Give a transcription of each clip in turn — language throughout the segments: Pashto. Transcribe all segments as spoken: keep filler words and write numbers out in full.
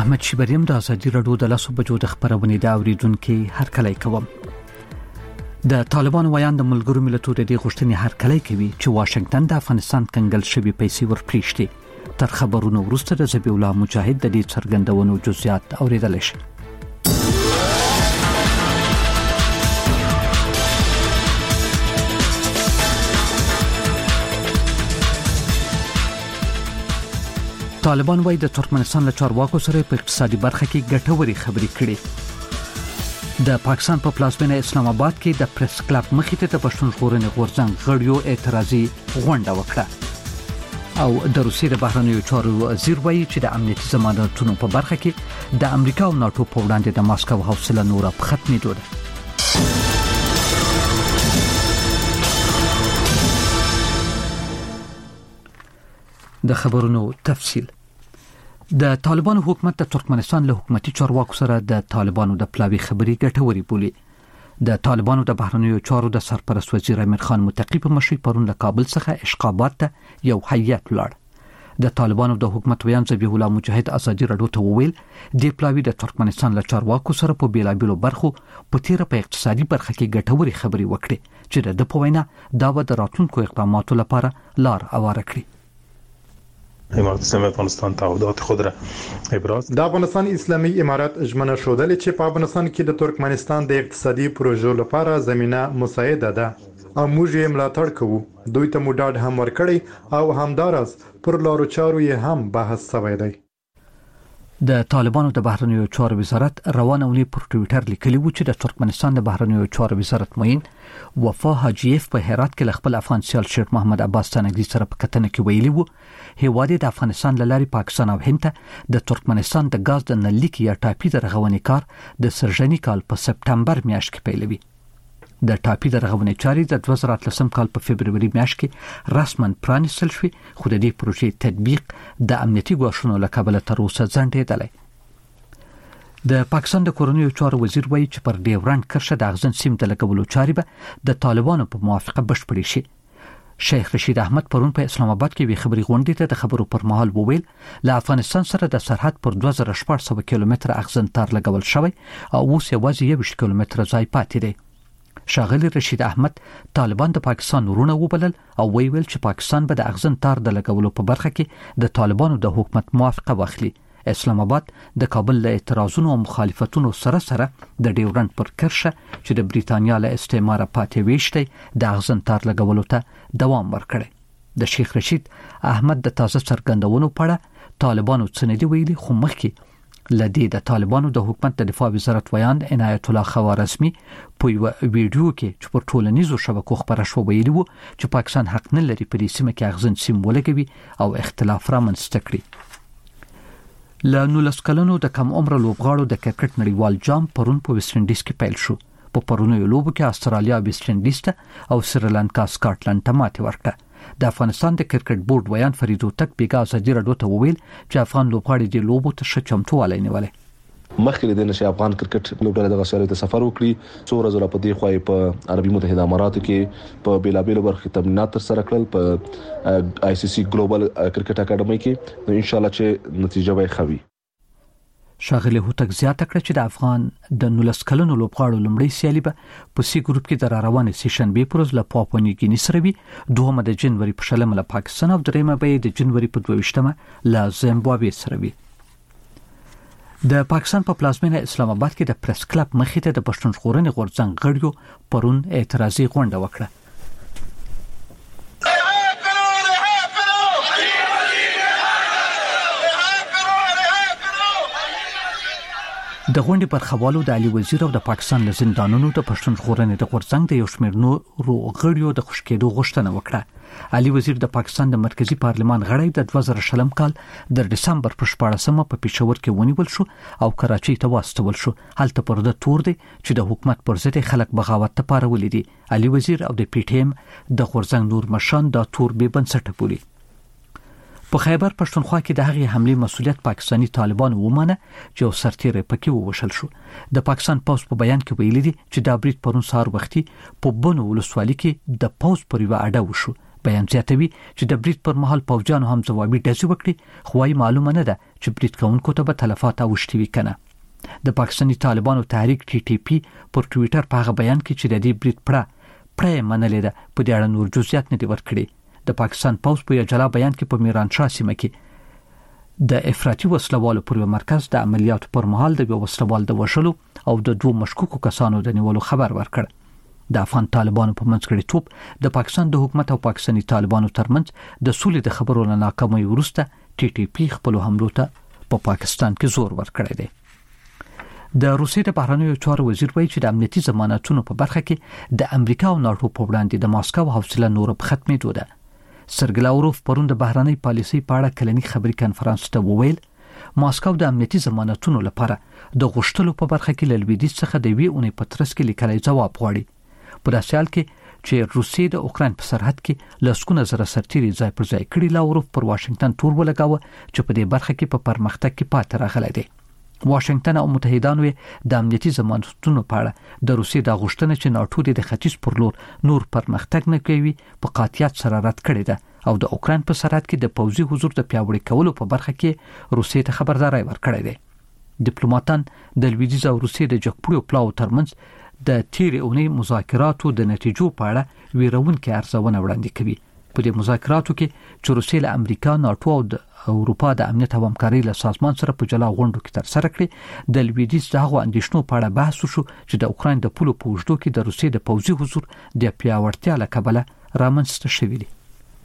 احمد شیبریم د ازادي راډیو د لاسو بجو د خبرونې د اوریدونکو هر کله کوم. د طالبان ویان د ملګرو ملتونو د غوښتنې هر کله کوي چې واشنگټن د افغانستان کنګل شوی پیسې ورپریشتي. تر خبرونو وروسته د ذبیح الله مجاهد د دې څرګندونو جزئیات اوریدل شي. طالبان وايي د ترکمنستان له چارواکو سره په اقتصادي برخه کې ګټوري خبرې کړې. د پاکستان په پلازمینه اسلام آباد کې د پریس کلب مخې ته د پښتون ژغورنې غورځنګ غړیو اعتراضي غونډه وکړه. او د روسیې د بهرنیو چارو وزیر وايي چې د امنیتي ضمانتونو په برخه کې د امریکا او ناتو په وړاندې د ماسکو حوصله نور په ختمېدو ده. د خبرونو تفصیل. د طالبانو حکومت د ترکمنستان له حکومتي چارواکو سره د طالبانو د پلاوي خبري ګټوري بولي. د طالبانو د بهرنیو چارو د سرپرست وزیر امیر خان متقی په مشرۍ پرون له کابل څخه اشقابات ته یو هیئت لاړ. د طالبانو د حکومت ویان ذبیح الله مجاهد ازادي راډیو ته وویل د پلاوي د ترکمنستان له چارواکو سره په بیلابیلو برخو په تیر په اقتصادي برخه کې ګټوري خبري وکړي چې د پوینا دا د راتلونکو اقداماتو لپاره لار اواره کړي. امارت اسلامی افغانستان تعهدات خود را ابراز. د افغانستان اسلامي امارات ژمنه شودل چې په افغانستان کې د ترکمنستان د اقتصادي پروژو لپاره زمينه مساعده ده او موږ یې ملاتړ کوو. دوی ته مو ډاډ هم ورکړی او همدارس پر لارو چارو یې هم بحث شوی دی. د طالبانو د بهرنیو چارو وزارت روانه ونی پر ټوئیټر لیکلی و چې د ترکمنستان د بهرنیو چارو وزارت معین وفا حاجیف په هرات کې خپل افغان سیال شیخ محمد عباس تنګي سره په کتنه کې ویلي وو هیواد د افغانستان لاري پاکستان او هند ته د ترکمنستان د غاز د نلیک یا ټاپي د رغونې کار د سرجنی کال په سپټمبر میاشت کې پیلوي. د ټاپي د رغونې چارې د دوه زره اتلسم کال په فبرवरी میاشت کې رسماً پرانیستل شوې خو د دې پروژې تطبیق د امنیتي ګواښونو له کبله تر اوسه ځنډېدلی. د پاکستان د کورنیو چارو وزیر وایي چې پر ډیورنډ کرښه د اغزن سیم د لګولو چارې به د طالبانو په موافقه بشپړې شي. شیخ رشید احمد پرون په اسلام آباد کې وی خبري غونډې ته د خبرو پر مهال وویل له افغانستان سره د سرحد پر دوه زره شپږ سوه کیلومتره اغزن تار لګول شوی او اوس یوازې یوویشت کیلومتره ځای پاتې دی. شاغلی رشید احمد طالبان د پاکستان ورونه وبلل او ویل چې پاکستان به د اغزن تار د لګولو په برخه کې د طالبانو د حکومت موافقه واخلي. اسلام آباد د کابل له اعتراضونو او مخالفتونو سره سره د ډیورنډ پر کرښه چې د بریتانیا له استعماره پاتې ویشتي د اغزن تار لګولو ته دوام ورکړي. د شیخ رشید احمد د تازه څرګندونو په اړه طالبانو څه نه دی ویلي خو مخکې لدی د طالبانو د حکومت د دفاع وزارت ویان عنایت الله خوارزمی په یو ویډیو کې چې پر ټولنیزو شبکو خبره شو ویلي وو چې پاکستان حق نه لري په دې سیمه کې اغزن سیم ولګوي او اختلاف رامنځته کړي. له نولس کلونو د کم عمر لوبغاړو د کرکټ نړیوال جام پرون په ویسټ انډیز کې پیل شو. په پرونیو لوبو کې استرالیا ویسټ انډیز ته او سریلانکا سکاټلند ته ماتې ورکړه. د افغانستان د کرکټ بورډ ویان فریدو تک بیګا ازادي راډیو ته وویل چې افغان لوبغاړي د لوبو ته ښه چمتووالی نیولی. مخکې د نشه افغان کرکټ لوبډله د غسالې ته سفر وکړي څو ورځې په دې خوای په عربي متحده اماراتو کې په بیلابیلو برخو تمرینات تر سره کړل په آی سی سی ګلوبل کرکټ اکیډمي کې نو ان شاء الله چې نتیجه به خوي. شاغلی هوتک زیاته کړه چې د افغان د نولس کلونو لوبغاړو لومړی سیالي به په سی ګروپ کې د روانې سیشن بي پروز له پاپوا نیو ګینی سره وي. دوهمه د جنوري په شلمه له پاکستان او دریمه به د جنوري په دوه ویشتمه له زیمبابوې سره وي. د پاکستان په پلازمینه اسلام آباد کې د پریس کلب مخې ته د پښتون ژغورنې غورځنګ غړیو پرون اعتراضي غونډه وکړه. د غونډې برخوالو د علي وزیر او د پاکستان له زندانونو د پښتون ژغورنې د غورځنګ د یو شمېر نورو غړیو د خوشی کېدو غوښتنه وکړه. علي وزیر د پاکستان د مرکزی پارلمان غړی د دوه زره شلم کال د دسمبر په شپاړسمه په پېښور کې ونیول شو او کراچۍ ته واستول شو. هلته پر د تور دی چې د حکومت پر ضد خلک بغاوت ته پارولې دي. علي وزیر او د پی ټی ایم د غورځنګ نور مشان د تور به بنسټ بولي. په خیبر پښتونخوا کې د هغې حملې مسؤلیت پاکستانی طالبان ومانه چې یو سرتیری پکې ووشل شو. د پاکستان پوز په بیان کې ویلي دي چې دا برید پرون سهار وختي په بنو ولسوالۍ کې د پوز پر یوه اډه وشو. بیان زیاتوي چې د بریټ پر مهال پوځیانو هم ځوابي ډزې وکړي، خو وايي معلومه نه ده چې بریټ کوونکو ته به تلفات اوښتي وي کنه. د پاکستاني طالبانو تحریک ټي ټي پی پر ټوئیټر په هغه بیان کې چې د دې بریټ پړه پړه منلې ده په دې اړه نور جزئیات نه دي ورکړي. د پاکستان پوځ په یو جلا بیان کې په میرانشاه سیمه کې د افراطي وسلوالو پر مرکز د عملیاتو پر مهال د وسلوال د وشلو او د دوه مشکوکو کسانو د نیولو خبر ورکړ. د افغان طالبانو په منځګړیتوب د پاکستان د حکومت او پاکستاني طالبانو ترمنځ د سولې د خبرو له ناکامۍ وروسته ټي ټي پی خپل حملو ته په پا پاکستان کې زور ورکړی دی. د روسیې د بهرنیو چارو وزیر وایي چې د امنیتي ضمانتونو په برخه کې د امریکا او ناتو په وړاندې د ماسکو حوصله نور په ختمېدو ده. سرګی لاوروف پرون د بهرنۍ پالیسۍ په اړه کلنی خبري کانفرنس ته وویل ماسکو د امنیتي ضمانتونو لپاره د غوښتلو په برخه کې له لویدیځ څخه د وی اونۍ په ترڅ کې لیکلای جواب غواړي. په داسې حال کې چې روسیې د اوکراین په سرحد کې لسګونه زره سرتیري ځای پر ځای کړي، لاوروف پر واشنگټن تور ولګاوه چې په دې برخه کې په پرمختګ کې پاتې راغلی دی. واشنگټن او متحدانو د امنیتي ضمانتونو په اړه د روسیې د غوښتنې چې ناتو د ختیځ پر لور نور پرمختګ نه کوي په قاطعیت سره رد کړی ده او د اوکراین په سرحد کې د پوځي حضور د پیاوړي کولو په برخه کې روسیې ته خبرداري ورکړې ده. ډیپلوماټان د لویدیځ او روسیې د جګپړو پلاو ترمنځ د تیر اونۍ مذاکراتو د نتیجو په اړه ویرونکې ارزونه وړاندې کوي. په دې مذاکراتو کې چې روسیې له امریکا، ناتو او د اروپا د امنیت او همکارۍ له سازمان سره په جلا غونډو کې تر سره کړې، د لویدیځ دغه اندېښنو په اړه بحث وشو چې د اوکراین د پولو په اوږدو کې د روسیې د پوځي حضور د پیاوړتیا له کبله رامنځته شوی دی.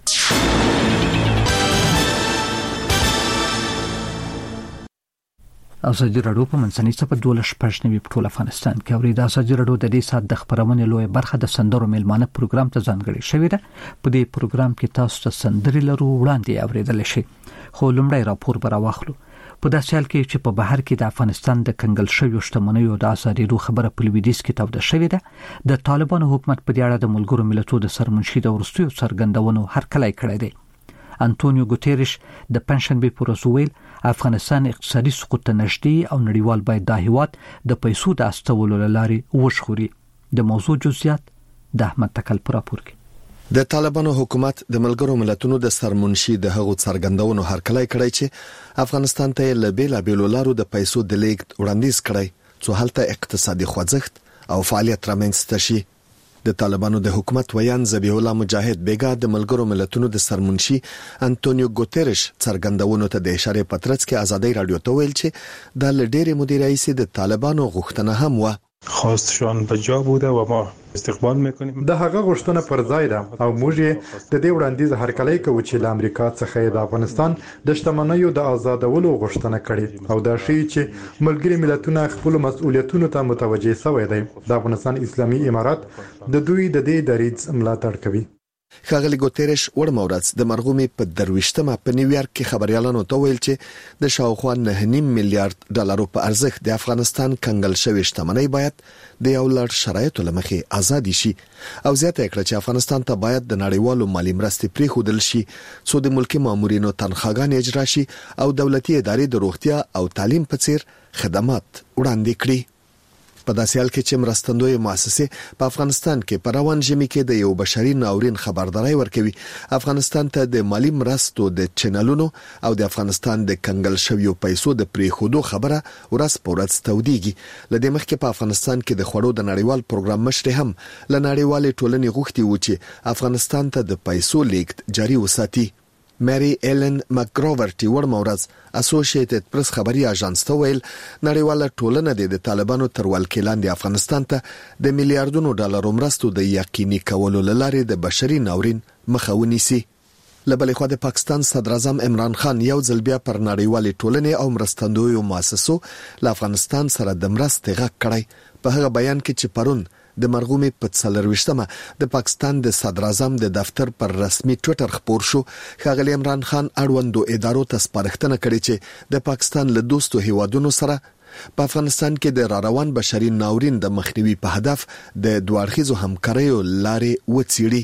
ازادي راډیو په منځنۍ صفحه دوله شپږ نوي په ټول افغانستان کې اوري. د ازادي راډیو د دې سات د خبرونې لوی برخه د سندرو میلمانه پروګرام ته ځانګړې شوې ده. په دې پروګرام کې تاسو ته سندرې لرو وړاندې اوریدل شي، خو لومړی راپور به راواخلو. په داسې حال کې چې په بهر کې د افغانستان د کنګل شویو شتمنیو د ازادېدو خبره په لویدیځ کې توده شوې ده، د طالبانو حکومت په دې اړه د ملګرو ملتونو د سرمنشي د وروستیو څرګندونو هرکلی کړی دی. انټونیو ګوتيريش د پنځشنبه پر ورځ ویل افغانستان اقتصادي سقوط ته نږدې او نړیوال باید د هیواد د پیسو د استولو لارې وشخوري. د موضوع جزئیات د احمد تکل پر راپور کې. د طالبانو حکومت د ملګرو ملتونو د سرمنشي د هغو څرګندونو هرکلی کړی چې افغانستان ته له بیلا بیلو لارو د پیسو د لیږد وړاندیز کړی څو هلته اقتصادي خوځښت او فعالیت رامنځته شي. د طالبانو د حکومت ویان ذبیح الله مجاهد بیګا د ملګرو ملتونو د سرمنشي انټونیو ګوتيريش څرګندونو ته د اشاره پترڅ کې ازادي رادیو ته ویل چې د لډيري مدیر رئیس د طالبانو غوښتنه هم و. خواستشان به جا بوده و ما استقبال میکنیم. د هغه غوښتنه پر ځای ده او موږ د دې وړاندیز هرکلی کوو چې له امریکا څخه د افغانستان د شتمنیو د آزادولو غوښتنه کړې او دا شی چې ملګري ملتونه خپل مسؤلیتونو ته متوجه شوی دی. د افغانستان اسلامي امارات د دوی د دې دریځ ملاتړ کوي. ښاغلي ګوتيريش ورمورز د مرغومي په درويشتمه په نیویارک کې خبريالانو ته ویل چې د شاوخوا نه نیم میلیارډ ډالرو په ارزښت د افغانستان کنګل شوی شتمنۍ باید د یو لړ شرایطو لمخې آزاد شي او زیاته کړه چې افغانستان ته باید د نړیوالو مالی مرستې پریښودل شي څو د ملکی مامورینو تنخواګانې اجرا شي او دولتي ادارې د روغتیا او تعلیم په څیر خدمات وړاندې کړي. په داسې حال کې چې مرستندوی مؤسسې په افغانستان کې په روان ژمي کې د یو بشري ناورین خبرداري ورکوي، افغانستان ته د مالی مرستو د چینلونو او د افغانستان د کنګل شویو پیسو د پریښودو خبره ورځ په ورځ توديږي. لدې مخکې په افغانستان کې د خوړو د نړیوال پروګرام مشر هم ل نړیوال ټولنې غوښتي و چې افغانستان ته د پیسو لیږد جاري وساتي. مری ایلن مکګروورټي ورمورز اسوسییټډ پریس خبري اژانس ته ویل نړیواله ټولنه د طالبانو تر ولکې لاندې افغانستان ته د میلیارډونو ډالرو مرستو د یقیني کولو لپاره د بشري ناورین مخه ونیسي. لبلې خو د پاکستان صدر اعظم عمران خان یو ځل بیا پر نړیوالې ټولنې او مرستندویو مؤسسو له افغانستان سره د مرستې غږ کړی. په هغه بیان کې چې پرون د مرغومي په څلرويشتمه د پاکستان د صدر اعظم د دفتر پر رسمي ټوئیټر خبر شو، ښاغلی عمران خان اړوندو ادارو ته سپارښتنه کړې چې د پاکستان له دوستو هیوادونو سره په افغانستان کې د را روان بشري ناورین د مخنیوي په هدف د دوارخیزو همکاریو لارې وڅېړي.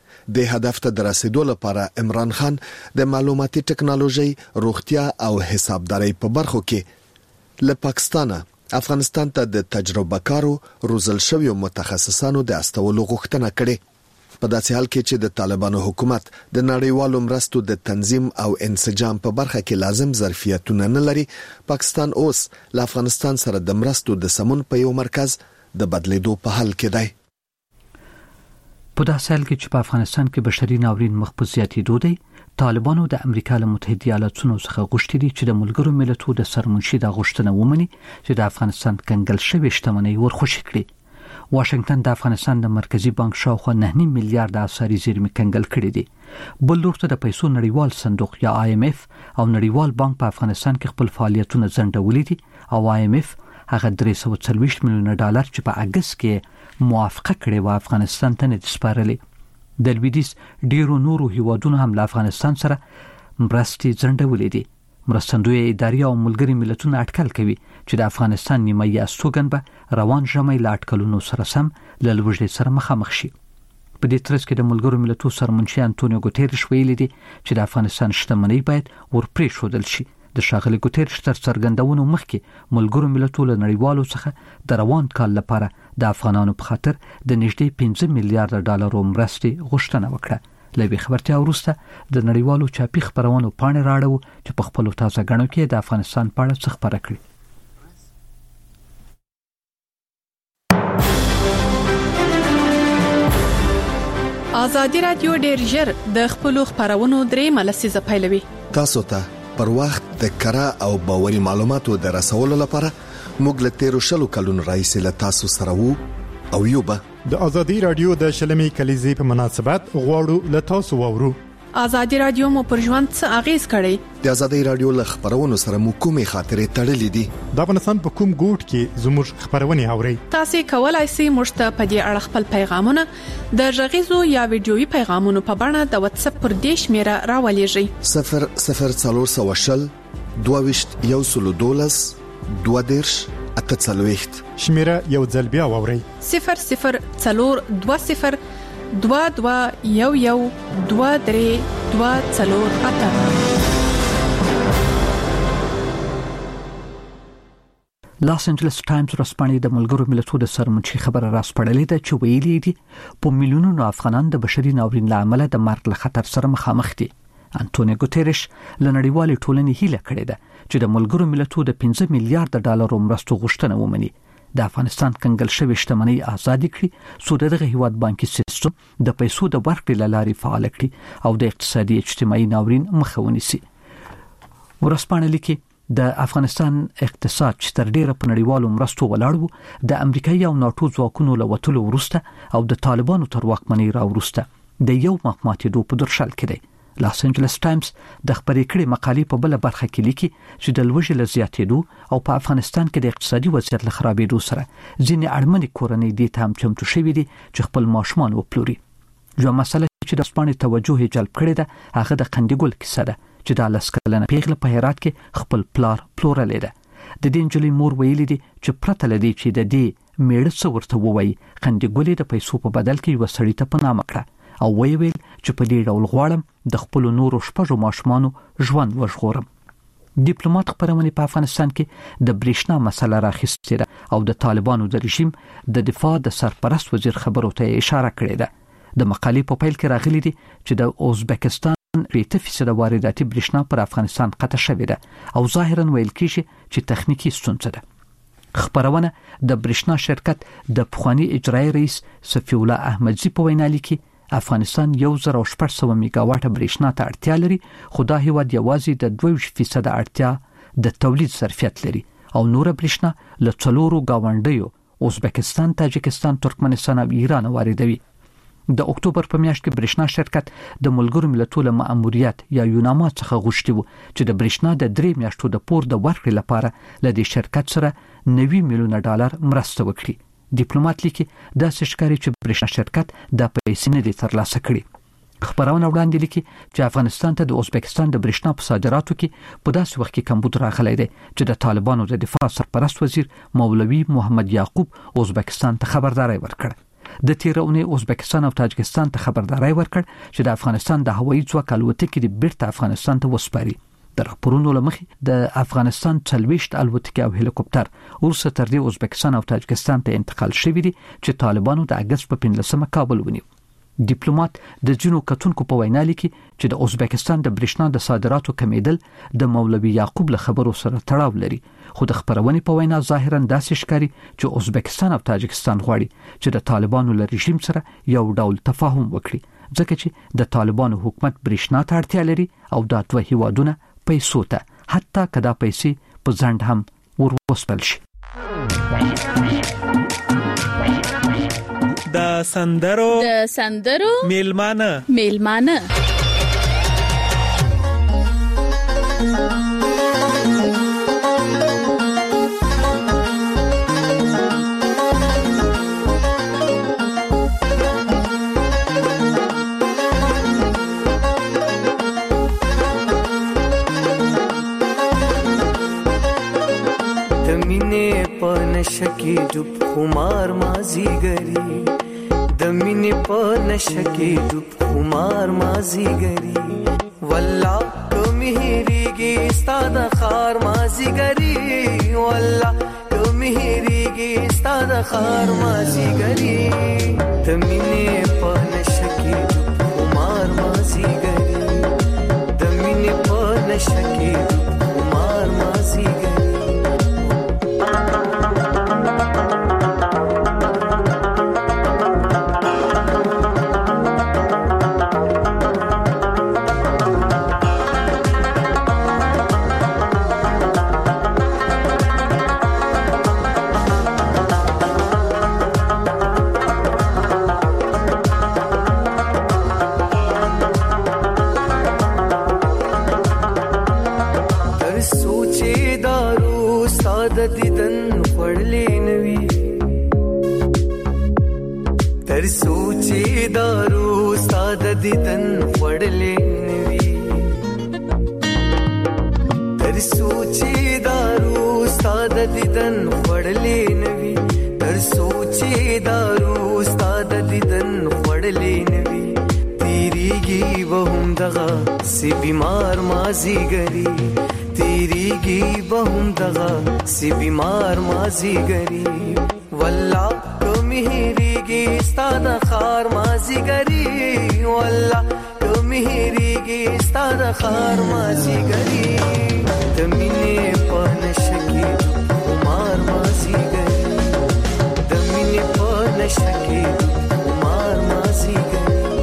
د هدف ته د رسیدو لپاره عمران خان د معلوماتي ټکنالوژي، روغتیا او حسابدارۍ په برخو کې له پاکستانه افغانستان ته د تجربه کارو روزل شویو متخصصانو د استولو غوښتنه کړې. په داسې حال کې چې د طالبانو حکومت د نړیوالو مرستو د تنظیم او انسجام په برخه کې لازم ظرفیتونه نه لري، پاکستان اوس له افغانستان سره د مرستو د سمون په یو مرکز د بدلیدو په حال کې دی. په داسې حال کې چې په افغانستان کې بشري ناورین مخ په زیاتېدو دی، طالبانو د امریکا له متحده ایالاتونو څخه غوښتي دي چې د ملګرو ملتونو د سرمنشي د غوښتنه ومني چې د افغانستان کنګل شوی شتمنۍ ورخوشي کړي. واشنگټن د افغانستان د مرکزی بانک شاوخوا نه نیم میلیارډ اسعاري زیرمې کنګل کړي دي. بل لورته د پیسو نړیوال صندوق یا آی ایم ایف او نړیوال بانک په افغانستان کې خپل فعالیتونه ځنډولي دي او آی ایم ایف هغه درې سوه څلوېښت میلیونه ډالر چې په اگست کې موافقه کړې و افغانستان ته نه سپارلې. د لویدیځ ډیرو نورو هیوادونو هم له افغانستان سره مرستې ځنډولې دي. مرستندوی ادارې او ملګري ملتونه اټکل کوي چې د افغانستان نیمایي استوګن به روان ژمي لا اټکلونو سره سم له لوږې سره مخامخ شي. په دې ترڅ کې د ملګرو ملتونو سرمنشي انټونیو ګوتيريش ویلي دي چې د افغانستان شتمنۍ باید ورپرېښودل شي. د ښاغلي ګوتيريش تر څرګندونو مخکې ملګرو ملتونو له نړیوالو څخه د روان کال لپاره د افغانانو په خاطر د نږدې پنځه میلیارډ ډالرو مرستې غوښتنه وکړه. لوي خبرتیا وروسته د نړیوالو چاپی خبرونو پاڼې راړو چې په خپل تازه غنو کې د افغانستان په اړه څه خبره کړي. ازادي رادیو ډېر ژر د خپل خبرونو درې ملسیزه پیلوي. تاسو ته پر وخت د کره او باوري معلوماتو د رسولو لپاره موږ له تیرو شلو کلونو راهیسې له تاسو سره وو او یو به د ازادي رادیو د شلمي کلیزې په مناسبت غواړو له تاسو وورو. ازادي رادیو مو پر ژوند څه اغیز کړی؟ د ازادي رادیو له خبرونو سره مو کومې خاطرې تړلې دي؟ د افغانستان په کوم ګوټ کې زموږ خبرونه اوري؟ تاسو کولای شئ موږ ته په دې اړه خپل پیغامونه د غږیزو یا ویډیويي پیغامونو په بڼه د واتس اپ پر دې شمیره راولېږئ. صفر صفر څلور سوه شل دوه ویشت یو سلو دولس دوه دیرش اته څلوېښت شمیره یو ځل بیا واورئ. صفر صفر څلور دوه صفر دوه دوه یو یو دوه درې دوه څلور اته. لاس انجلس ټایمز رسپانې د ملګرو ملتونو د سرمنشي خبره راسپړلې ده چې ویلي دي په میلیونونو افغانان د بشري ناورین له امله د مرګ له خطر سره مخامخ دي. انټونیو ګوتيريش له نړیوالې ټولنې هیله کړې ده چې د ملګرو ملتونو د پنځه میلیارډ ډالرو مرستو غوښتنه ومني. د افغانستان کنګل شوی شتمنۍ آزاد کړي څو دغه هیواد بانکي سیستم د پیسو د ورکړې لارې فعال کړي او د اقتصادي اجتماعي ناورین مخه ونیسي. ورسپانه لیکي د افغانستان اقتصاد چې تر ډیره په نړیوالو مرستو ولاړ و د امریکایي او ناتو ځواکونو له وټولو وروسته او د طالبانو تر واکمنۍ را وروسته د یو مخماتېدو په درشل کې دی. لاس انجلس ټایمز د خبرې کړې مقالې په بل برخه کې لیکي چې د لوږې له زیاتېدو او په افغانستان کې د اقتصادي وضعیت له خرابېدو سره ځینې اړمنې کورنۍ دې ته هم چمتو شوي دي چې خپل ماشومان وپلوري. یوه مسله چې د سپانې توجه یې جلب کړې ده هغه د قندګل کیسه ده چې د لس کلنه پیغله په هرات کې خپل پلار پلورلې ده. د دې نجلۍ مور ویلي دي چې پرته له دې چې د دې میړه څه ورته ووایي قندګل د پیسو په بدل کې یو سړی ته پناه کړه او وی ویل چې په دې ډول غواړم د خپل نورو شپږو ماشومانو ژوند وژغورم. ډیپلوماټ خبرونه په افغانستان کې د بریښنا مسله راخیستې ده او د طالبانو د رژیم د دفاع د سرپرست وزیر خبرو ته اشاره کړې ده. د مقالې په پیل کې راغلي دي چې د ازبکستان اته فیصد وارداتي بریښنا پر افغانستان قطع شوې ده او ظاهرا ویل کېږي چې تخنیکی ستونزه ده. خبرونه د بریښنا شرکت د پخوانی اجرایي رئیس صفی الله احمدزی په وینا لیکي افغانستان یو زر او شپږ سوه میگاواټه بریښنا ته اړتیا لري خو دا هیواد یوازې د دوه ویشت فیصد اړتیا د تولید ظرفیت لري او نور بریښنا له څلورو گاونډیو ازبکستان، تاجکستان، ترکمنستان او ایران واردوي. د اکتوبر په میاشت کې بریښنا شرکت د ملګرو ملتونو مأموریت یا یوناما څخه غوښتي وو چې د بریښنا د درې میاشتو د پور د ورکړې لپاره له دې شرکت سره نوي میلیونه ډالر مرسته وکړي. ډیپلوماټ لیکي داسې ښکاري چې بریښنا شرکت د پیسې نه دي ترلاسه کړي. خبرونه وړاندې لیکي چې افغانستان ته د ازبکستان د بریښنا په صادراتو کې په داسې وخت کې کمبود راغلی دی چې د طالبانو د دفاع سرپرست وزیر مولوي محمد یعقوب ازبکستان ته خبرداري ورکړه. د تیر اونۍ ازبکستان او تاجکستان ته خبرداري ورکړ چې د افغانستان د هوایي ځواک الوتکې د بیرته افغانستان ته وسپاري. د راپورونو لمخې د افغانستان څلوېښت الوتکې او هلیکوپټر وروسته تر دې ازبکستان او تاجکستان ته انتقال شوي دي چې طالبانو د اگست په پنځلسمه کابل ونیو. ډیپلوماټ د جنو کتونکو په وینا لیکي چې د ازبکستان د برېښنا د صادراتو کمیدل د مولوی یعقوب له خبرو سره تړاو لري، خو د خبرونې په وینا ظاهرا داسې ښکاري چې ازبکستان او تاجکستان غواړي چې د طالبانو له رژیم سره یو ډول تفاهم وکړي، ځکه چې د طالبانو حکومت برېښنا ته اړتیا لري او دا دوه هیوادونه پیسو ته حتی کدا پیسې په ځند هم ورسپل شي. د سندرو د سندرو میلمانه میلمانه नशकी डूब खुमार माजी गरी दमिने प नशकी डूब खुमार माजी गरी वल्ला कमिहिरीगी स्ताद खार माजी गरी वल्ला कमिहिरीगी स्ताद खार माजी गरी दमिने प नशकी डूब खुमार माजी गरी दमिने प नशकी डूब खुमार माजी गरी तर सोचे दारू साद दिदन पड़ले नवी तर सोचे दारू साद दिदन पड़ले नवी तर सोचे दारू साद दिदन पड़ले नवी तेरी गी बहुम दगा से बीमार माजी गरी तेरी गी बहुम दगा से बीमार माजी गरी वल्ला कमिहिरीगी स्ताद खार माजी गरी वल्ला कमिहिरीगी स्ताद खार माजी गरी दमिने प नशकी खुमार माजी गरी दमिने प नशकी खुमार माजी गरी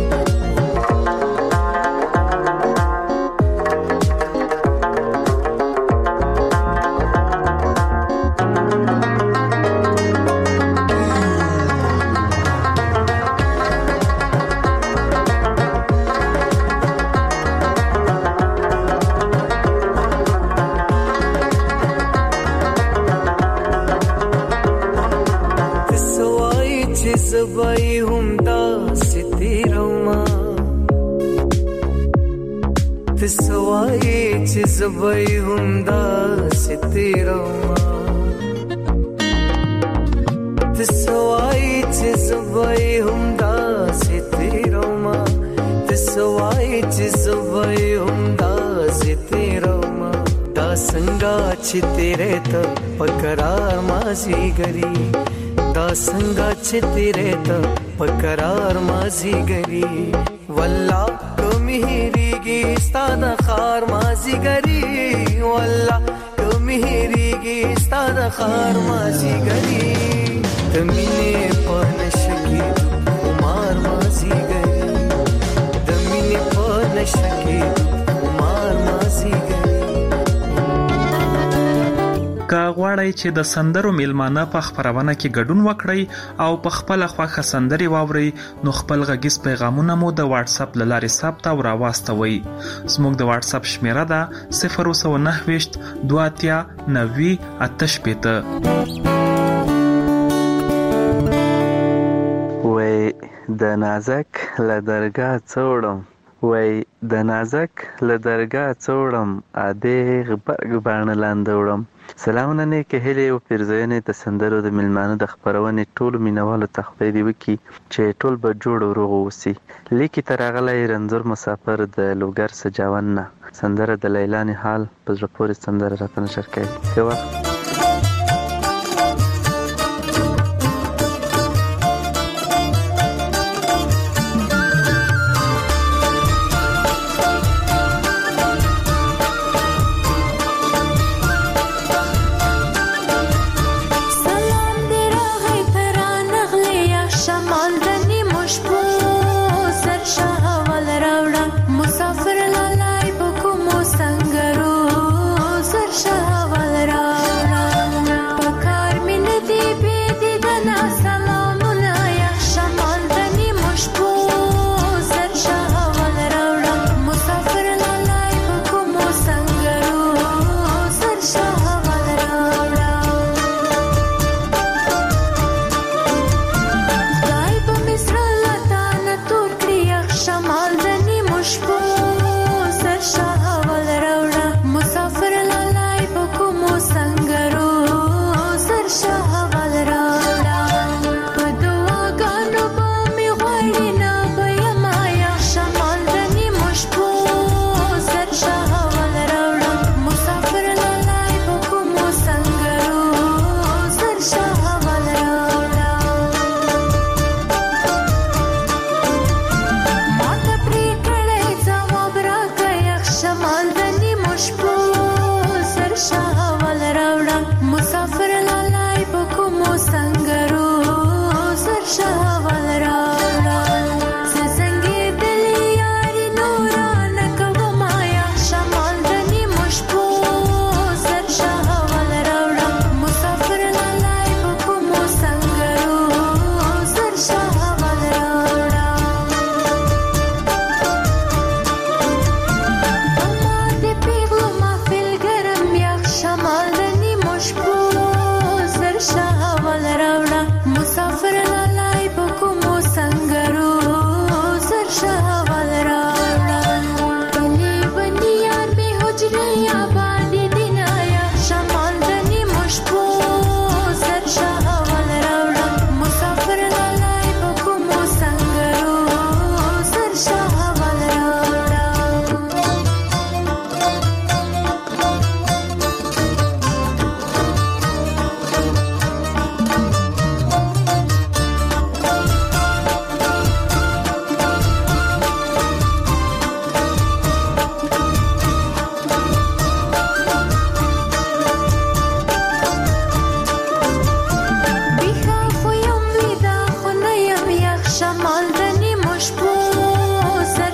زبای هم دا ستیروما تسوای چې زبای هم دا ستیروما تسوای چې زبای هم دا ستیروما تسوای چې زبای هم دا ستیروما دا څنګه چې تیرې ته پکرار مازی گری دا संगा चितिरे त पकरार माजी गरी वल्ला कमिहिरीगी स्ताद खार माजी गरी वल्ला कमिहिरीगी स्ताद खार माजी गरी दमिने प नशकी खुमार माजी गरी दमिने प नशकी खुमार माजी गरी که غواړئ چې د سندرو میلمانه په خبرونه کې ګډون وکړئ او په خپل خوښه سندري واورئ نو خپل غږیز پیغامونه مو د واتس اپ لارې ثبت او راواستوئ. زموږ د واتس اپ شمیره ده صفر نه نه دوه اتیا نوي اته شپېته. وای د نازک له درګه څوړم وای د نازک له درګه څوړم اده غبرګ باندې لاندوړم. سلامونه نیکه هیلې او پیرزوینې د سندرو د میلمانه د خبرونې ټول مینوالو ته خدای دې وکړي چې ټول به جوړ او روغ اوسي. لیکي ته راغلی رنځور مسافر د لوګر سجاون نه سندره د لیلا نهال په زړه پورې سندره راته نشر کوي. ښه وخت.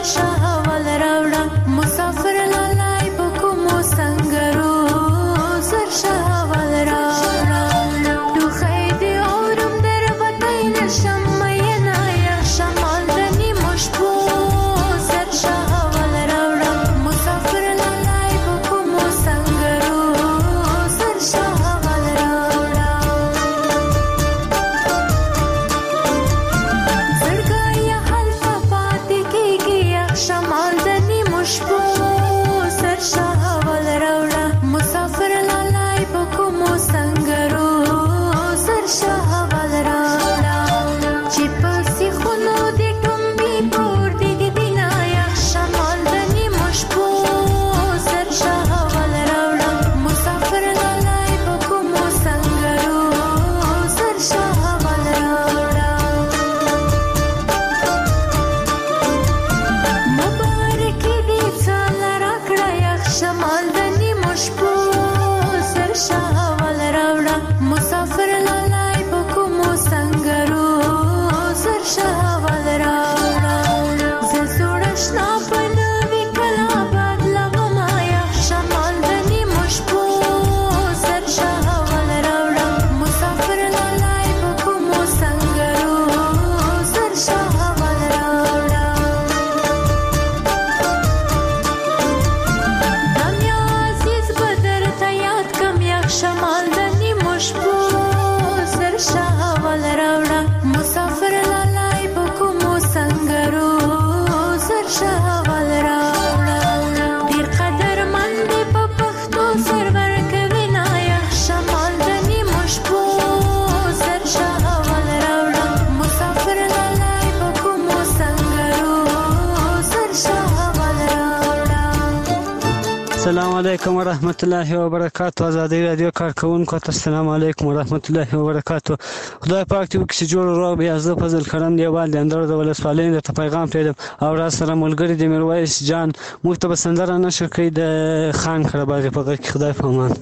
السلام علیکم ورحمت الله وبرکاتہ. آزادی رادیو کارکونکو ته السلام علیکم ورحمت الله وبرکاتہ. خدای پاک دې وکړي چې جوړ روغ بیا زه فضل کرم دیوال د اندر د ولسوالۍ ته پیغام تیدم او را سره ملګری د میرویس جان موږ ته سندره نشر کړي د خان خراباغي په غږ کې. خدای په امان.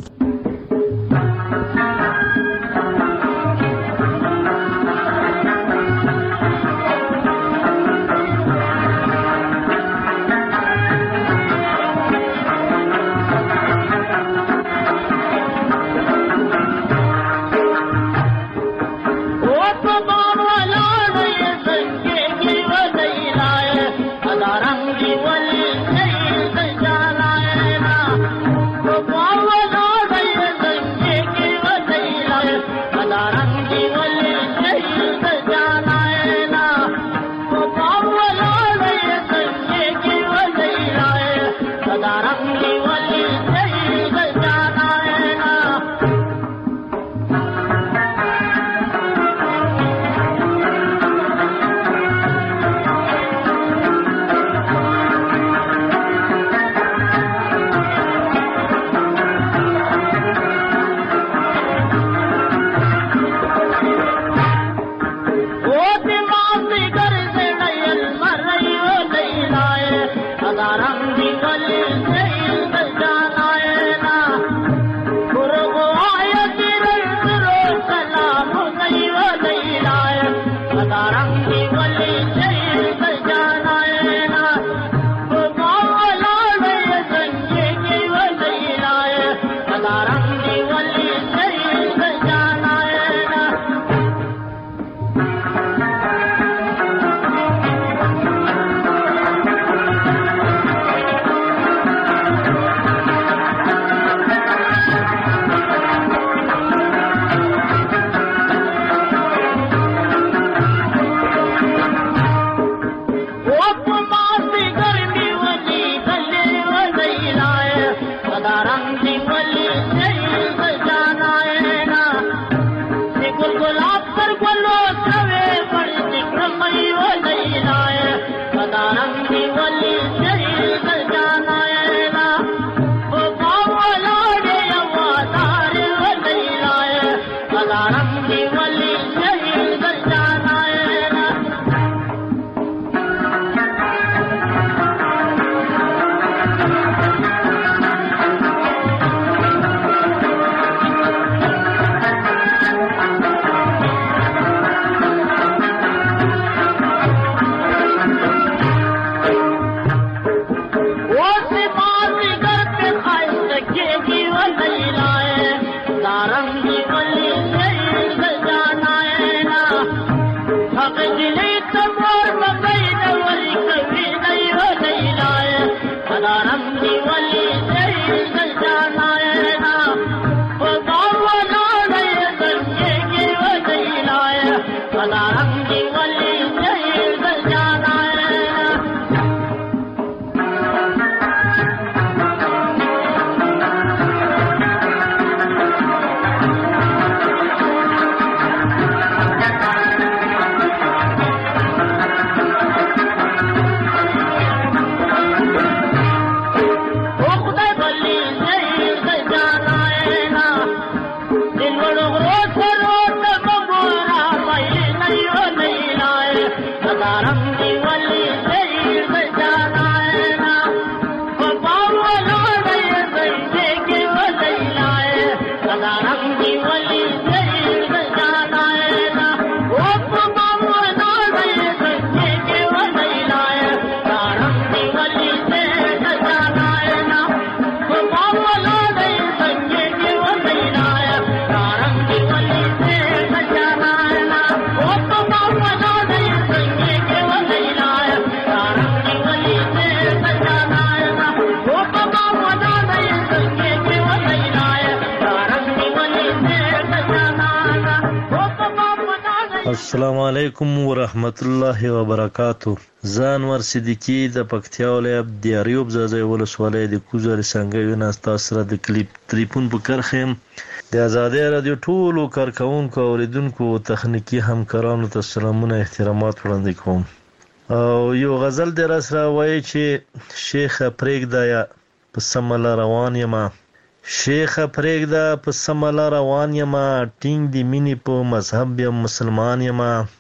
السلام علیکم ورحمت الله وبرکاتو. زه انور صدیقی د پکتیا ولایت د اریوب زازی ولسوالۍ د کوزر څنګه وناس تاسو سره د کلیپ تلیفون په کرخم د آزادۍ رادیو ټولو کارکونکو اوریدونکو او تخنیکی همکارانو ته سلامونه احترامات وړاندې کوم او یو غزل در سره وایي چې شیخ پرېږده یا په سمه لار روان یم، شیخ پرېږده په سمه لار روان یم، ټینګ د مینې په مذهب یم مسلمان یم،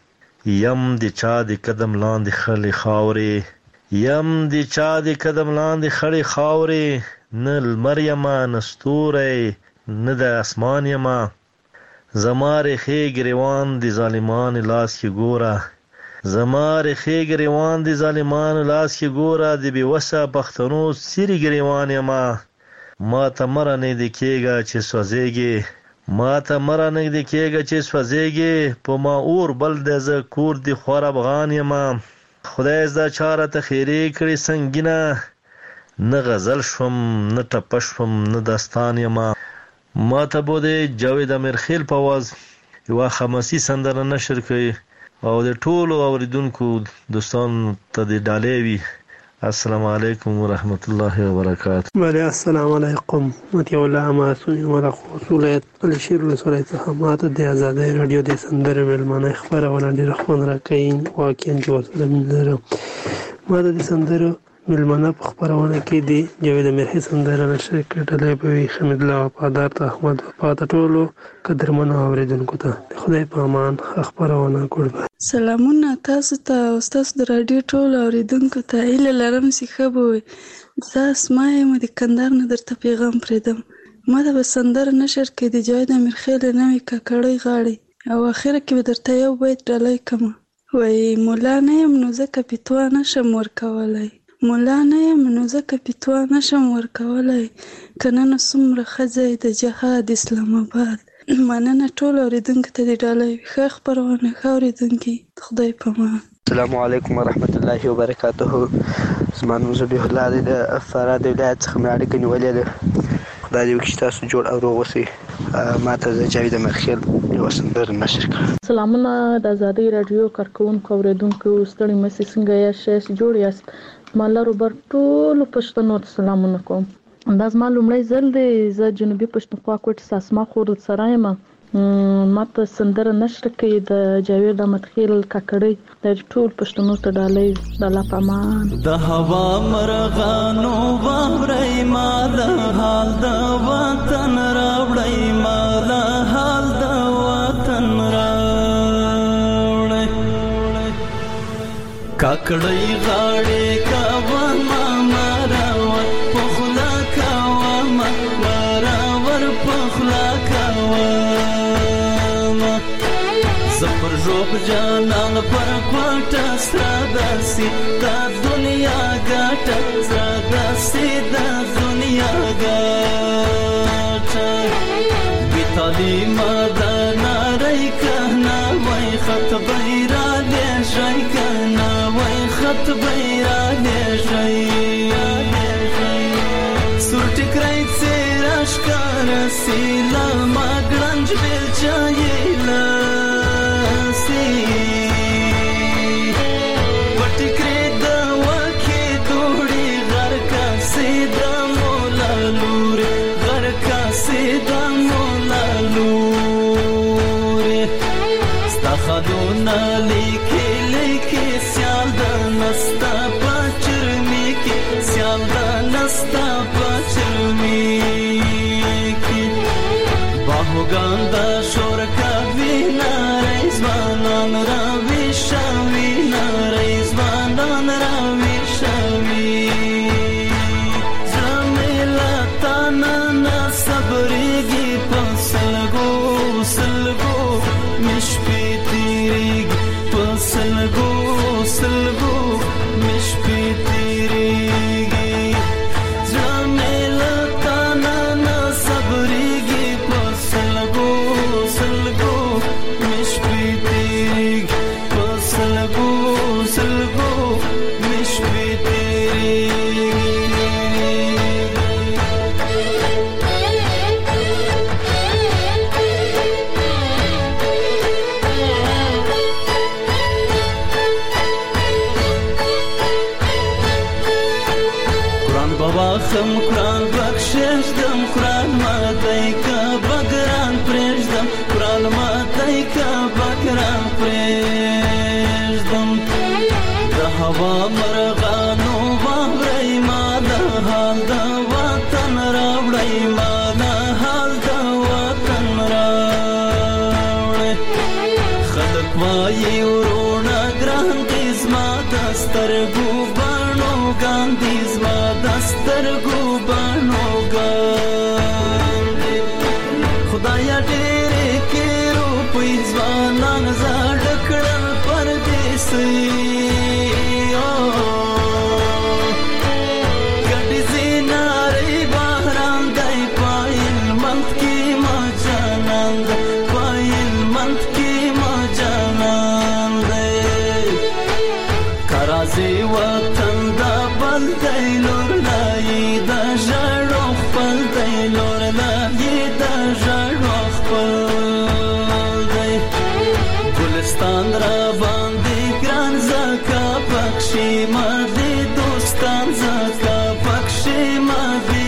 یم د چا د قدم لاندې خړې خاورې، یم د چا د قدم لاندې خړې خاورې، نه لمر یم نه ستوری نه د اسمان یم، زما ریښې ګریوان د ظالمانو لاس کې ګوره، زما ریښې ګریوان د ظالمانو لاس کې ګوره، د بېوسه پښتنو سیرې ګریوان یم، ما ته مه رانږدې کېږه چې سوځېږې، ما ته مه رانږدې کېږه چې سوځېږې، په ما اور بل دی زه کور د خور افغان یم، خدای زده چا راته خیرې کړې سنګینه، نه غزل شوم نه ټپه شوم نه داستان یم، ما ته به د جاوید امیرخیل په آواز یوه خماسي سندره نشر کوي او د ټولو اوریدونکو دوستانو ته د ډالۍ وي. السلام علیکم ورحمت الله وبرکاته. بله السلام علیکم. مطیع الله معصوم ولغ وصولت الشیر ولسوالۍ څخه ماته د آزادۍ رادیو د سندرې مېلمانه خپرونه ډېره خوند راکوي، واقعا چې ورسره مینه لرم. ما د سندرو مېلمانه په خپرونه کې د جاوید امیرخیل سندره نشر کړې، ډالۍ به وي حمید الله وفادار ته، احمد وفا ته، ټولو قدرمنو اوریدونکو ته د خدای په امان خپرونه ګډ. سلامونه تاسو ته او تاسو د رادیو ټولو اوریدونکو ته. هیله لرم چې ښه به وي. زه اسما یم د کندهار نه درته پیغام پرېږدم. ما ته به سندره نشر کړي د جاوید امیرخیل نوې ککړۍ غاړې او اخره کې به درته یو بیت ډالۍ کړم. وایي مولا نه یم نو ځکه فتوا نشم ورکولی، مولا نه یم نو ځکه فتوا نشم ورکولی، که نه نو څومره ښځی د جهاد اسلام آباد. مننه ټول اوریدونکو ته د ډالۍ. ښه خپرونه، ښه اوریدونکي، خدای په امان. السلام علیکم ورحمت الله وبرکاته. زما نوم ذبیح الله دی، د فراه د ولایت څخه مې اړیکه نیولې ده. خدای دې وکړي چې تاسو جوړ او روغ اوسئ. ما ته د جاوید امیرخیل یوه سندره نشر کړه. سلامونه د آزادۍ راډیو کارکوونکو اوریدونکو، ستړي مه شئ، څنګه یاست؟ جوړ یاست؟ زما لروبر ټولو پښتنو ته سلامونه کوم. دا زما لومړی ځل دی، زه جنوبي پښتونخوا کوټې ساسما خورد سره یم. ما ته سندره نشر کوي د جاوید امیرخیل ککړۍ، د ټول پښتنو ته ډالۍ. د الله په امان. د هوا مرغانو واورئ ما د حال د وطن راوړئ، ما د حال د وطن راوړئ، ککړۍ غاړې کوه ما مراور پخلا کوه ما مراور پخلا کوه، زپر روح جانان پر کوټه سره داسي دا دنیا ګټه، سره داسي دا دنیا ګټه، بی تعلیمه دا ناری کهنا وای خط بیرا لیشای کهنا وای خط بیرا لیشای، سور ټکرای څیرش کار سیلا ما ګړنج بیل چایلا خدونا لیکي لیکي سیال دا نستا پچرمی کی، سیال دا نستا پچرمی کی، باهوگان دا شور کوي نارای زوانان راوي شاوي، نارای زوانان راوي شاوي، زمیلا تانا نا صبرېږي په سلګو سلګو مشپې سلګو سلګو مشپې تیریږي، زمیلا تانا نا صبرېږي په سلګو سلګو مشپې تیریږي، په سلګو سلګو قرآن بابا خم قرآن بخشش دم قرآن ماتی کا بگران پریش دم قرآن ماتی کا بگران پریش دم دا هوا مرغانو باورای ما دا حال دا وطن راوڑای ما دا حال دا وطن راوڑای خلق وای ورونا گران دیز ما دسترگو بانو گان دیز ما دسترگو بانو گان خدایا ډېرې کې روپۍ ځوانان زاړه کړل پردیسي ګډې زینارې بهرام دی پایل منت کې ما جانان دی پایل منت کې ما جانان دی کرازي وطن دا بل دی لور لای دا ژړو خپل دی لور لای دا ژړو خپل دی ګلستان را باندې ګران زکا پکشي ما دې دوستان زکا پکشي ما دې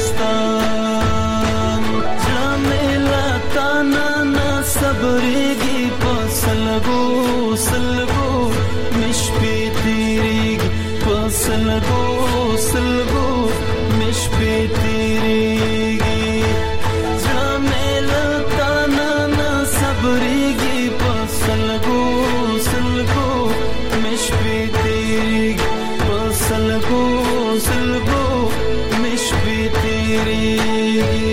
دوستان جمیلا تانا نا صبرېږي په سلګو سلګو مش پې تېرېږي په سلګو سلګو مش پې تېرېږي جمیلا تانا نا صبرېږي په سلګو سلګو مش پې تېرېږي په سلګو سلګو مش پې تېرېږي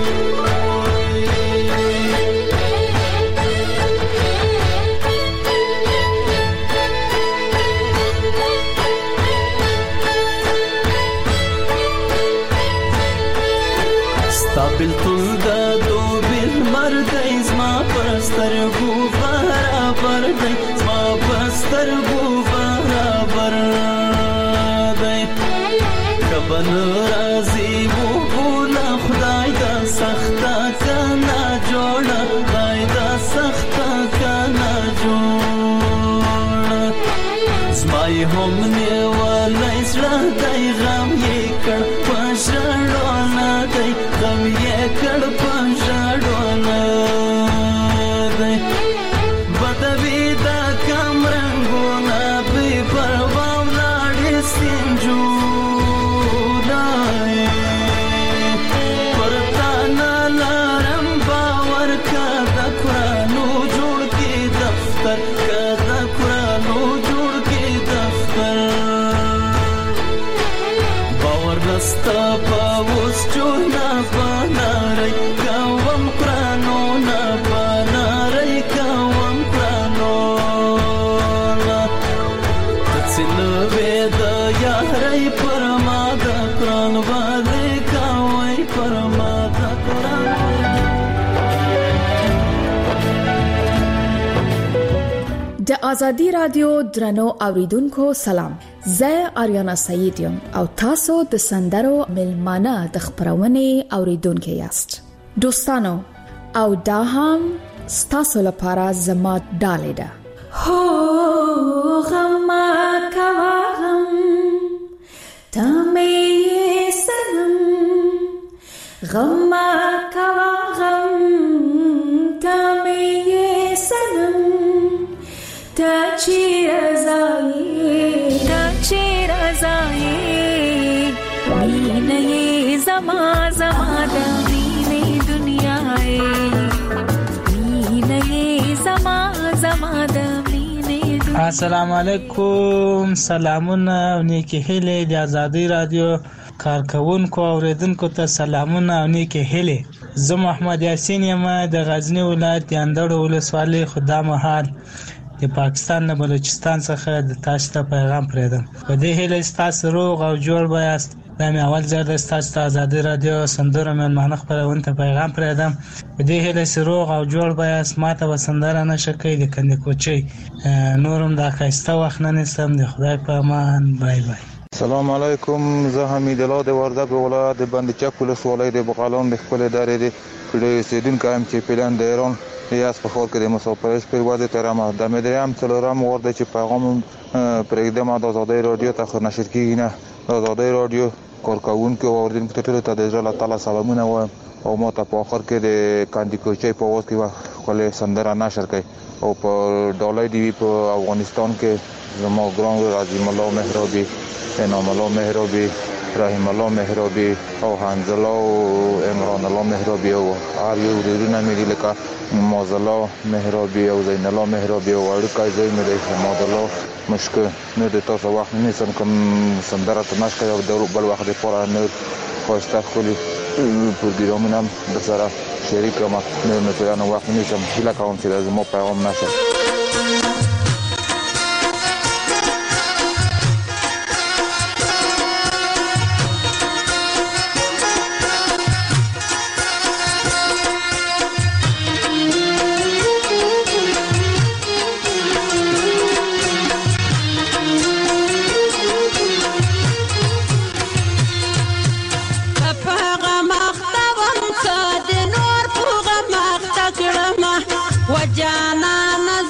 بلتون دا دو بل مردی زما پرسترگو برابر دی زما پرسترگو برابر دی کبن رازی و بولا خدای دا سختا کنا جوڑا خدای دا سختا کنا جوڑا زمای هم نیوالی سرا دی غم یې کړ پشړونا دی غم یې کړ پشړونا دی بدوی دا کم رنگونا بی پروا ولاړې سینجونا پرتا نه لارم باور کا د قرانو جوړ کې دفتر کا د قرانو جوړ کې دفتر باور نستا پاوس چونا پانارای کوم قرانو نا پانارای کوم قرانو نا تسنو وید یارای پرما د قران باندې کوي پرما د قران د ازادي رادیو درنو اوریدونکو سلام زه آریانا سعید یم او تاسو د سندرو ملمانه د خبرونه اوریدونکو یاست دوستانو او دا هم ستاسو لپاره زما ډالې ده هو غم کا غم تمه سنم غم کا غم تمه سنم تا چیر زایی تا چیر زایی مینه زما زما د مینه دنیاي مینه زما زما د مینه السلام علیکم سلامونه او نیکی هیله د ازادي رادیو کارکونکو اوریدونکو ته سلامونه او نیکی هیله زه محمد یاسین یم د غزنی ولایت د اندړ ولسوالۍ خدا مهال د پاکستان نه بلوچستان څخه د تاسو ته پیغام پرېدم په دې هیله تاسو روغ او جوړ بایاست دا مې اول ځل د تاسو ته ازادي رادیو سندره ملمانه خبرونه ته پیغام پرېدم په دې هیله روغ او جوړ بایاست ماته وسندره نشه کوي د کندې کوچي نورم دا خسته وخت نه نسم د خدای په امان بای بای سلام علیکم زه حمید الله د وردګ ولایت د بندچک ولسوالۍ د بغالان د خپل ادارې د کډې سیدونکو ام چې پلان د ایران ریاض په خور کې د مسافرش پر واده ترامه د مدریم څلورم ورده چې پیغام پرېږدم د آزادۍ رادیو ته نشر کیږي نه د آزادۍ رادیو کارکونکو او اوریدونکو ټول ته د الله تعالی سلامونه وایم او ما ته په اخر کې د کاندي کوچي په وخت کې خپل سندره نشر کړي او په ډالۍ دی په افغانستان کې زمو ګران راځي الله مهربي انعام الله مهربي رحیم الله مهربي او حنزله او عمران الله مهربي او هر یو ورونه مې لکه موزلا مهربي او زین الله مهربي او اړکای زوی مې د موزلا مشکل نه د تاسو وخت نه سم کوم سندره ته نشکای او د بل وخت لپاره نه خوښته خولي پروګرامونه هم د سره شریک ما نه نه پیرانو وخت نه سم هله کوم چې د مو پیغام نشه وجانا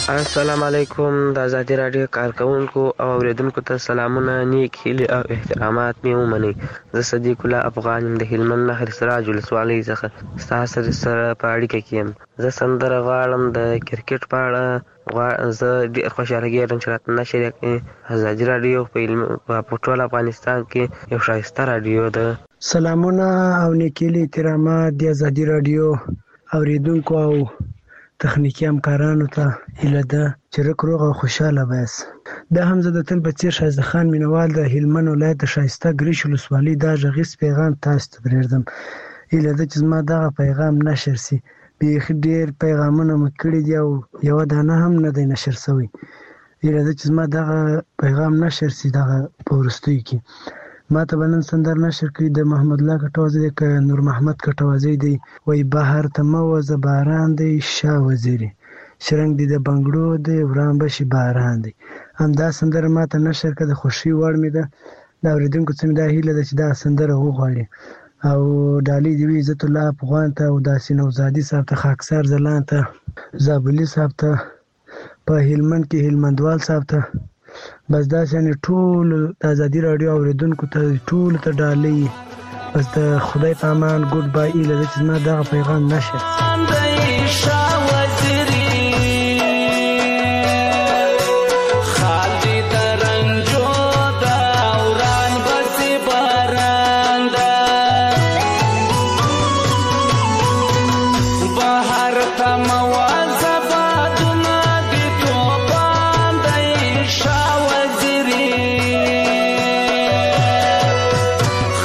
السلام علیکم د ازادي رادیو کارکونکو او اوریدونکو ته سلامونه، نیک هیلې او احترامات مې ومنئ. زه صدیق الله افغان یم د هلمند نهر سراج ولسوالۍ څخه ستاسو سره په اړیکه کې یم. زه سندره غواړم د کرکټ په اړه. زه ډېر خوشحاله کېږم چې راته نشر یې کړې. ازادي رادیو په ټول افغانستان کې یو ښایسته رادیو ده. سلامونه او نیک هیلې احترامات د ازادي رادیو اوریدونکو او تخنیکی همکارانو ته هیله ده چې رک روغ او خوشحاله بایست. دا هم زه د تل په څېر ښایسته خان مینوال د هلمند ولایت د ښایسته ګریش ولسوالۍ دا غږیز پیغام تاسو ته پرېږدم. هیله ده چې زما دغه پیغام نشر سي. بیخي ډېر پیغامونه مو کړي دي او یوه دانه هم نه دی نشر سوی. هیله ده چې زما دغه پیغام نشر سي دغه په وروستیو کې. ما ته به نن سندر نشر کړي د محمد الله کټوازی دی که نور محمد کټوازی دی. وایي بهر ته مه وځه باران دی شاه وزیري، شرنګ دی د بنګړو دی وران به شي باران دی. همدا سندره ما ته نشر کړه، د خوښۍ وړ مې ده. د اورېدونکو څه مې دا هیله ده چې دا سندره وغواړي. او ډالۍ دې وي عزت الله افغان ته او داسې نوزادي صاحب ته، خاکسار ځلان ته، زابلي صاحب ته، په هلمند کې هلمندوال صاحب ته، بس داسې یعنې ټولو د ازادي راډیو اورېدونکو ته ټولو ته ډالۍ. بس د خدای په امان ګوډ بای. هیله ده چې زما دغه پیغام نشر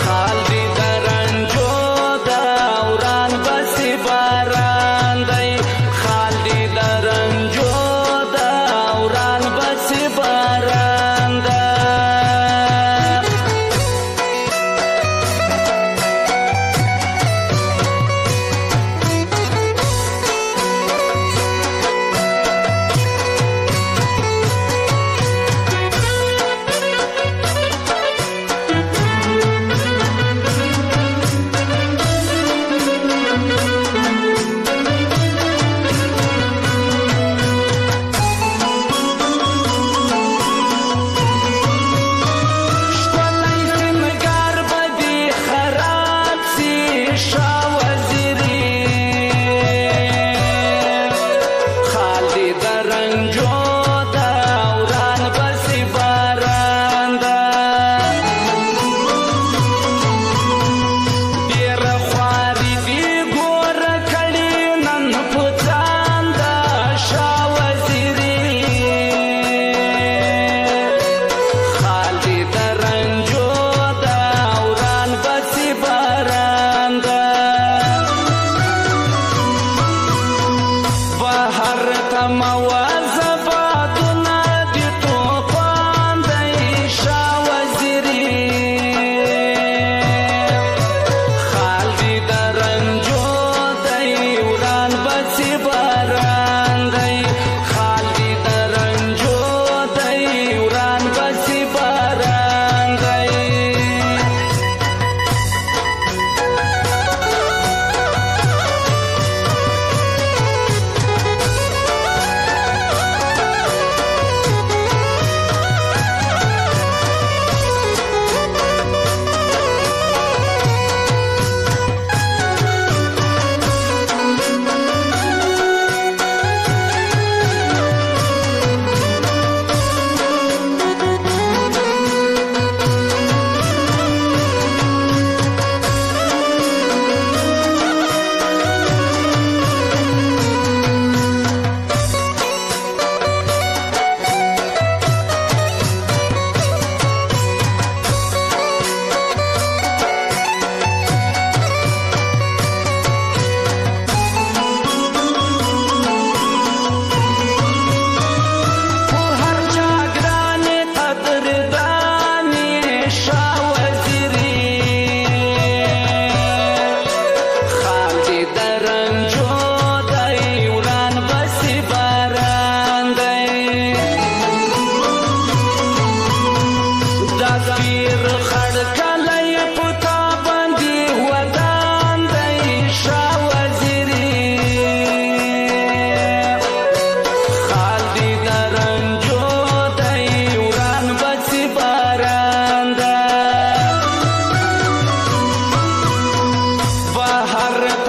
Bye.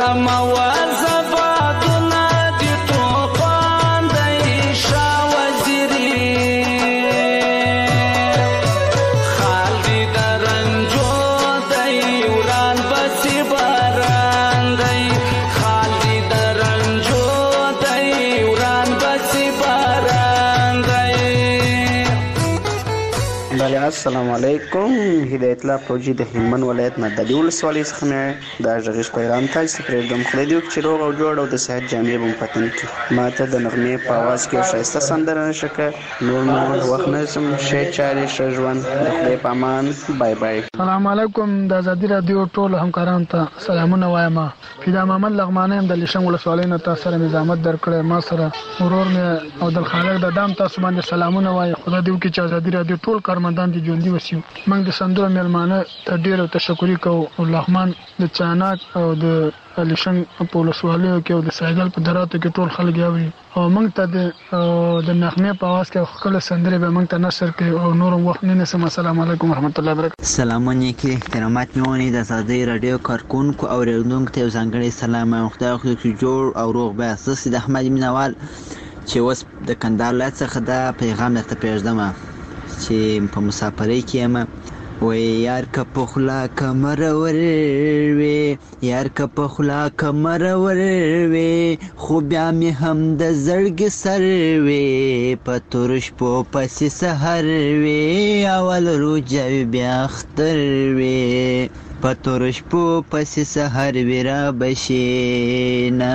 السلام علیکم. هدایت الله فوجي د هلمند ولایت نه د ولسوالۍ څخه مې دا غږیز پیغام تاسو ته پرېږدم. خدای دې وکړي چې روغ او جوړ او د صحت جامې به مو په تن کړي. ما ته د نغمې په اواز کې یو ښایسته سندره نشه کړه. نور نو وخت نه ځم. ښې چارې ښه ژوند. د خدای په امان. بای بای. سلام علیکم. د ازادي راډیو ټولو همکارانو ته سلامونه وایم. فدا محمد لغمانی یم د لیشنګ ولسوالۍ نه. تاسو سره نظامت درکړی. ما سره ورور مې او د خالق د دام تاسو باندې سلامونه وایي. خدای دې وکړي چې ازادي راډیو ټول کارمندان دې ژوندي وسیو. موږ د سندرو میلمانه ته ډېر تشکر کوو. لغمان د چاناک او د لیشنګ په ولسوالیو کې او د سایګل په دراتو کې ټول خلک یاوي او موږ ته د نغمې په اواز کې خپل سندرې به موږ ته نشر کړي او نور وخت نه نسم. السلام علیکم ورحمت الله وبرکاته. سلامونه کې احترامات میونی د ازادي رادیو کارکونکو او ریډونکو ته ځانګړي سلام. خدای خو دې جوړ او روغ به اساس د احمد مینوال چې اوس د کندهار ولایت څخه دا پیغام درته پرېږدم چې په مسافرۍ کې یم. وای یار که په خوله کمر وروي، یار که په خوله کمر وروي، خو بیا مې هم د زړګي سر وي. په تور شپو پسې سحر وي، اول روجه وي بیا اختر وي. په تور شپو پسې سحر وي را بشینه.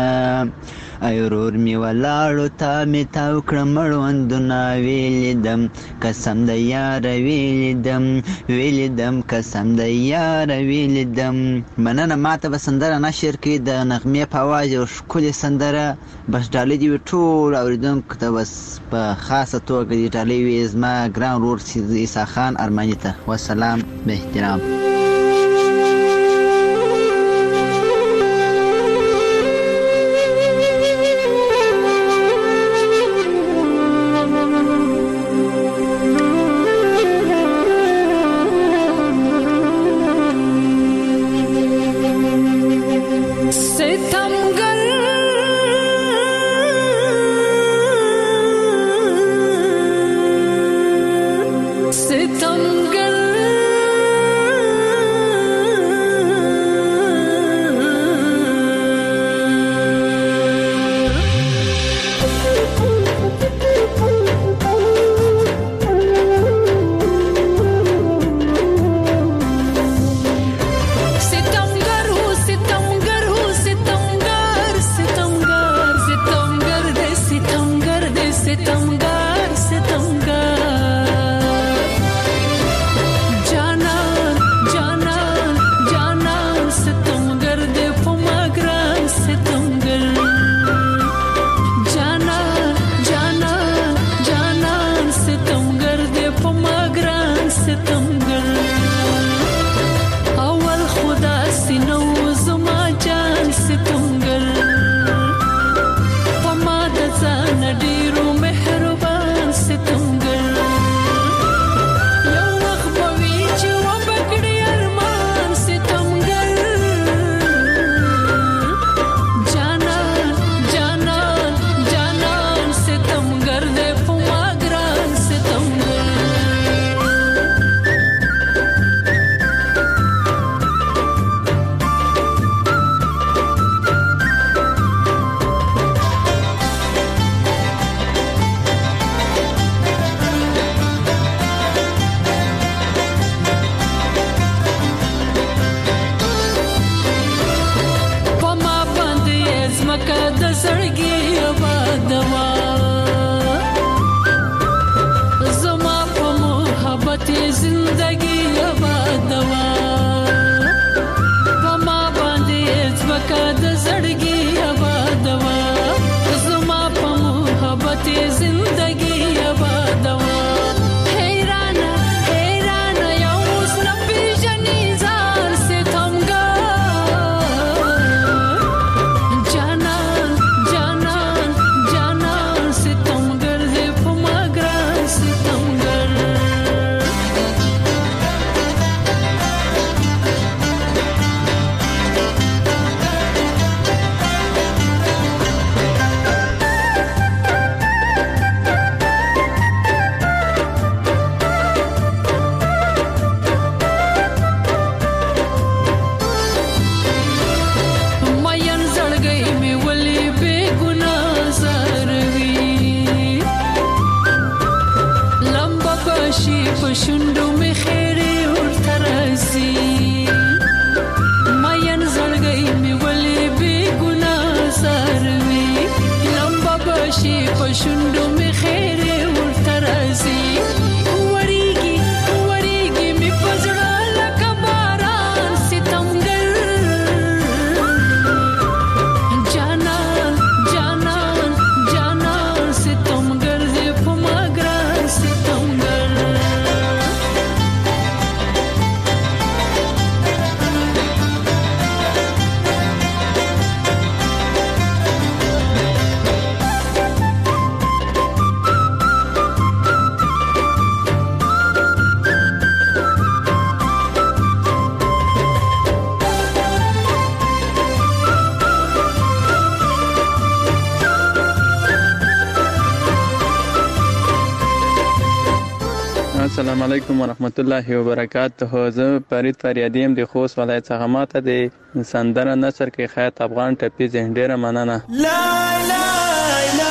ای ورور می ولاړو تا می تاو کړم مړوندونه ویلیدم. قسم د یاره ویلیدم ویلیدم قسم د یاره ویلیدم. مننه. ماته به سندره نشر کړي د نغمې په اواز یو ښکلې سندره. بس ډالۍ دې وي ټول اورېدونکو ته بس په خاصه توګه دې ډالۍ وي زما ګران ورور عیسی خان ارماني ته. والسلام به احترام. ستمگر السلام علیکم ورحمت الله وبرکاته. زه فرید فریادی یم د خوست ولایت څخه. ماته د سندره نثر کې خیاط افغان ټپي ذهن ډیره مننه. لا لا لا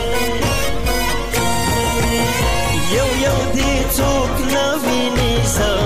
یو یو دې څوک نه ویني